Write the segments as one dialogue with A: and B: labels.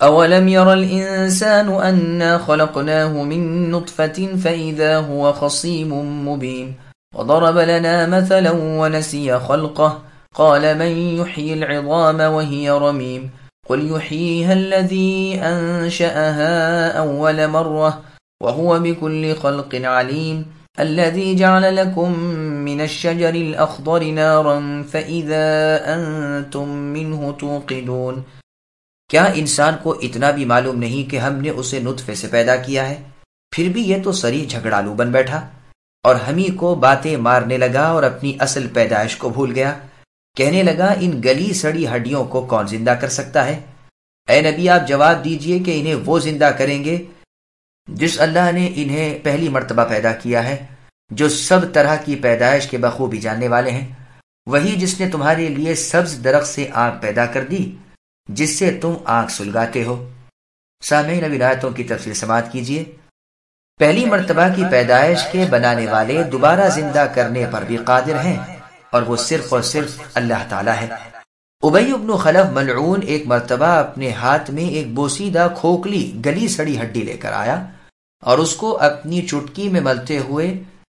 A: أولم ير الإنسان أنا خلقناه من نطفة فإذا هو خصيم مبين وضرب لنا مثلا ونسي خلقه قال من يحيي العظام وهي رميم قل يحييها الذي أنشأها أول مرة وهو بكل خلق عليم الذي جعل لكم من الشجر الأخضر نارا فإذا أنتم منه توقدون. کیا انسان کو اتنا بھی معلوم نہیں کہ ہم نے اسے نطفے سے پیدا کیا ہے؟ پھر بھی یہ تو سری جھگڑالو بن بیٹھا اور ہم ہی کو باتیں مارنے لگا اور اپنی اصل پیدائش کو بھول گیا. کہنے لگا ان گلی سڑی ہڈیوں کو کون زندہ کر سکتا ہے؟ اے نبی آپ جواب دیجئے کہ انہیں وہ زندہ کریں گے جس اللہ نے انہیں پہلی مرتبہ پیدا کیا ہے، جو سب طرح کی پیدائش کے بخوبی جاننے والے ہیں. وہی جس نے تمہارے لیے سبز درخت سے آگ پیدا کر دی جس سے تم آگ سلگاتے ہو. سامعین اب آیتوں کی تفصیل سماعت کیجیے. پہلی مرتبہ کی پیدائش کے بنانے والے دوبارہ زندہ کرنے پر بھی قادر ہیں اور وہ صرف اور صرف اللہ تعالیٰ ہے. ابی بن خلف ملعون ایک مرتبہ اپنے ہاتھ میں ایک بوسیدہ کھوکھلی گلی سڑی ہڈی لے کر آیا اور اس کو اپنی چٹکی میں ملتے ہوئے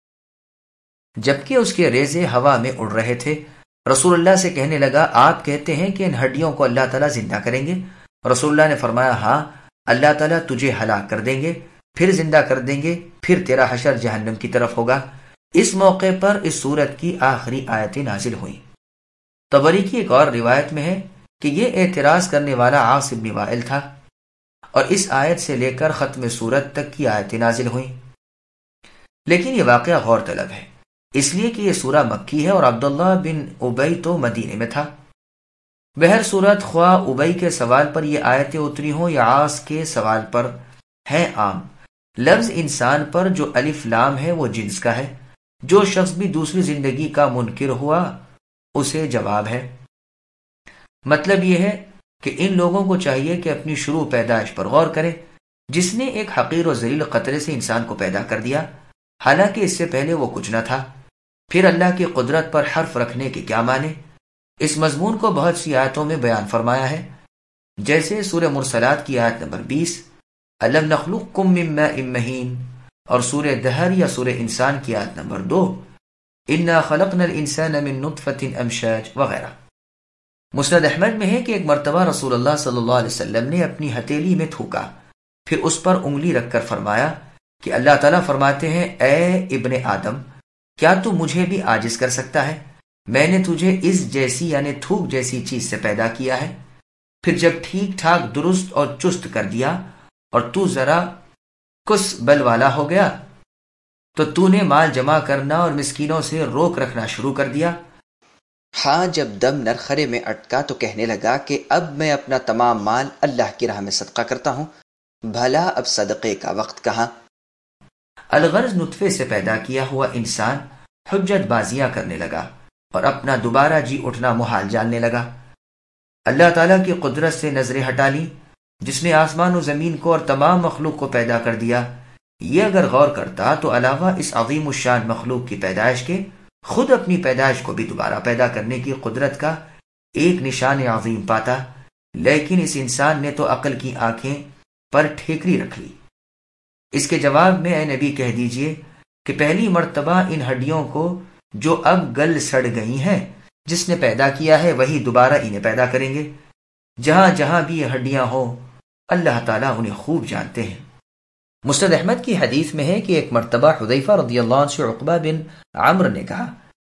A: جبکہ اس کے ریزے ہوا میں اڑ رہے تھے رسول اللہ سے کہنے لگا آپ کہتے ہیں کہ ان ہڈیوں کو اللہ تعالیٰ زندہ کریں گے؟ رسول اللہ نے فرمایا ہاں، اللہ تعالیٰ تجھے ہلاک کر دیں گے، پھر زندہ کر دیں گے، پھر تیرا حشر جہنم کی طرف ہوگا. اس موقع پر اس سورت کی آخری آیتیں نازل ہوئیں. طبری کی ایک اور روایت میں ہے کہ یہ اعتراض کرنے والا عاص بن وائل تھا اور اس آیت سے لے کر ختم سورت تک کی آیتیں نازل ہوئیں. لیکن یہ واقعہ غور طلب ہے اس لیے کہ یہ سورہ مکی ہے اور عبداللہ بن ابی تو مدینے میں تھا. بہر صورت خواہ ابی کے سوال پر یہ آیتیں اتری ہوں یا عاص کے سوال پر ہیں عام. لفظ انسان پر جو الف لام ہے وہ جنس کا ہے. جو شخص بھی دوسری زندگی کا منکر ہوا اسے جواب ہے. مطلب یہ ہے کہ ان لوگوں کو چاہیے کہ اپنی شروع پیدائش پر غور کریں. جس نے ایک حقیر و ذلیل قطرے سے انسان کو پیدا کر دیا حالانکہ اس سے پہلے وہ کچھ نہ تھا، پھر اللہ کی قدرت پر حرف رکھنے کے کیا معنی؟ اس مضمون کو بہت سی آیتوں میں بیان فرمایا ہے، جیسے سورہ مرسلات کی آیت نمبر 20 الم نخلقکم من ماء مہین، اور سورہ دہر یا سورہ انسان کی آیت نمبر 2 انا خلقنا الانسان من نطفۃ امشاج وغیرہ. مسند احمد میں ہے کہ ایک مرتبہ رسول اللہ صلی اللہ علیہ وسلم نے اپنی ہتھیلی میں تھوکا، پھر اس پر انگلی رکھ کر فرمایا کہ اللہ تعالیٰ فرماتے ہیں اے ابن آدم کیا تو مجھے بھی عاجز کر سکتا ہے؟ میں نے تجھے اس جیسی یعنی تھوک جیسی چیز سے پیدا کیا ہے، پھر جب ٹھیک ٹھاک درست اور چست کر دیا اور تو ذرا کس بل والا ہو گیا تو نے مال جمع کرنا اور مسکینوں سے روک رکھنا شروع کر دیا. ہاں جب دم نرخرے میں اٹکا تو کہنے لگا کہ اب میں اپنا تمام مال اللہ کی راہ میں صدقہ کرتا ہوں، بھلا اب صدقے کا وقت کہاں؟ الغرض نطفے سے پیدا کیا ہوا انسان حجت بازیاں کرنے لگا اور اپنا دوبارہ جی اٹھنا محال جاننے لگا. اللہ تعالیٰ کی قدرت سے نظریں ہٹا لی جس نے آسمان و زمین کو اور تمام مخلوق کو پیدا کر دیا. یہ اگر غور کرتا تو علاوہ اس عظیم الشان مخلوق کی پیدائش کے خود اپنی پیدائش کو بھی دوبارہ پیدا کرنے کی قدرت کا ایک نشان عظیم پاتا. لیکن اس انسان نے تو عقل کی آنکھیں پر ٹھیکری رکھ لی. اس کے جواب میں اے نبی کہہ دیجئے کہ پہلی مرتبہ ان ہڈیوں کو جو اب گل سڑ گئی ہیں جس نے پیدا کیا ہے وہی دوبارہ انہیں پیدا کریں گے. جہاں جہاں بھی یہ ہڈیاں ہوں اللہ تعالیٰ انہیں خوب جانتے ہیں. مسند احمد کی حدیث میں ہے کہ ایک مرتبہ حذیفہ رضی اللہ عنہ سے عقبہ بن عمرو نے کہا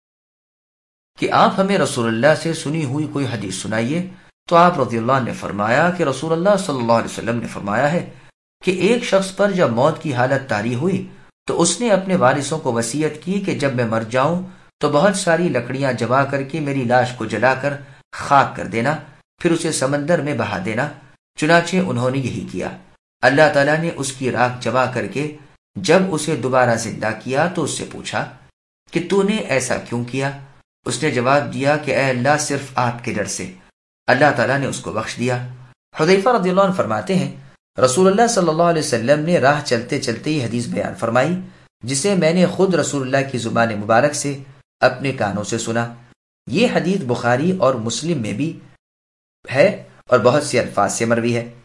A: کہ آپ ہمیں رسول اللہ سے سنی ہوئی کوئی حدیث سنائیے. تو آپ رضی اللہ عنہ نے فرمایا کہ رسول اللہ صلی اللہ علیہ وسلم نے فرمایا ہے کہ ایک شخص پر جب موت کی حالت طاری ہوئی تو اس نے اپنے وارثوں کو وصیت کی کہ جب میں مر جاؤں تو بہت ساری لکڑیاں جمع کر کے میری لاش کو جلا کر خاک کر دینا، پھر اسے سمندر میں بہا دینا. چنانچہ انہوں نے یہی کیا. اللہ تعالیٰ نے اس کی راکھ جمع کر کے جب اسے دوبارہ زندہ کیا تو اس سے پوچھا کہ تو نے ایسا کیوں کیا؟ اس نے جواب دیا کہ اے اللہ صرف آپ کے ڈر سے. اللہ تعالیٰ نے اس کو بخش دیا. حذیفہ رضی اللہ عنہ فرماتے ہیں رسول اللہ صلی اللہ علیہ وسلم نے راہ چلتے چلتے یہ حدیث بیان فرمائی جسے میں نے خود رسول اللہ کی زبان مبارک سے اپنے کانوں سے سنا. یہ حدیث بخاری اور مسلم میں بھی ہے اور بہت سے الفاظ سے مروی ہے.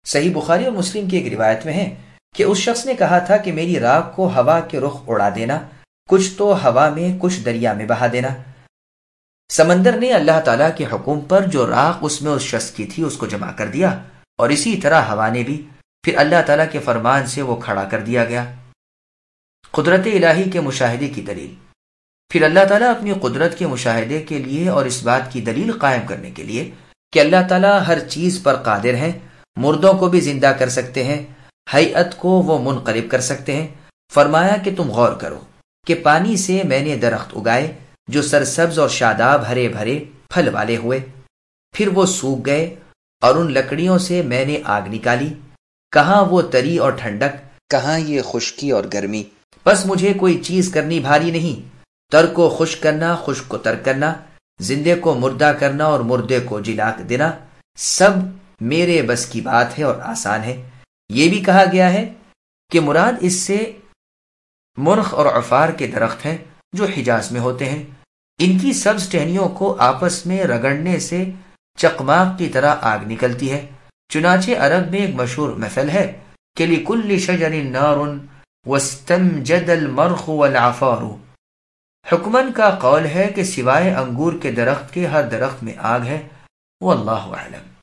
A: صحیح بخاری اور مسلم کی ایک روایت میں ہے کہ اس شخص نے کہا تھا کہ میری راکھ کو ہوا کے رخ اڑا دینا، کچھ تو ہوا میں کچھ دریا میں بہا دینا۔ سمندر نے اللہ تعالیٰ کے حکم پر جو راکھ اس میں اس شخص کی تھی اس کو جمع کر دیا، اور اسی طرح ہوا نے بھی، پھر اللہ تعالیٰ کے فرمان سے وہ کھڑا کر دیا گیا۔ قدرت الہی کے مشاہدے کی دلیل۔ پھر اللہ تعالیٰ اپنی قدرت کے مشاہدے کے لیے اور اس بات کی دلیل قائم کرنے کے لیے کہ اللہ تعالیٰ ہر چیز پر قادر ہیں، مردوں کو بھی زندہ کر سکتے ہیں، ہیئت کو وہ منقلب کر سکتے ہیں، فرمایا کہ تم غور کرو کہ پانی سے میں نے درخت اگائے جو سرسبز اور شاداب ہرے بھرے پھل والے ہوئے، پھر وہ سوکھ گئے، اور ان لکڑیوں سے میں نے آگ نکالی، کہاں وہ تری اور ٹھنڈک، کہاں یہ خشکی اور گرمی۔ بس مجھے کوئی چیز کرنی بھاری نہیں، تر کو خشک کرنا، خشک کو تر کرنا، زندے کو مردہ کرنا اور مردے کو جلا دینا، سب میرے بس کی بات ہے اور آسان ہے۔ یہ بھی کہا گیا ہے کہ مراد اس سے مرخ اور عفار کے درخت ہیں جو حجاز میں ہوتے ہیں، ان کی سبز ٹہنیوں کو آپس میں رگڑنے سے چقماق کی طرح آگ نکلتی ہے۔ چنانچہ عرب میں ایک مشہور مثل ہے کہ لِكُلِّ شَجَرٍ نَارٌ وَاسْتَمْجَدَ الْمَرْخُ وَالْعَفَارُ۔ حکمن کا قول ہے کہ سوائے انگور کے درخت کے ہر درخت میں آگ ہے، واللہ اعلم۔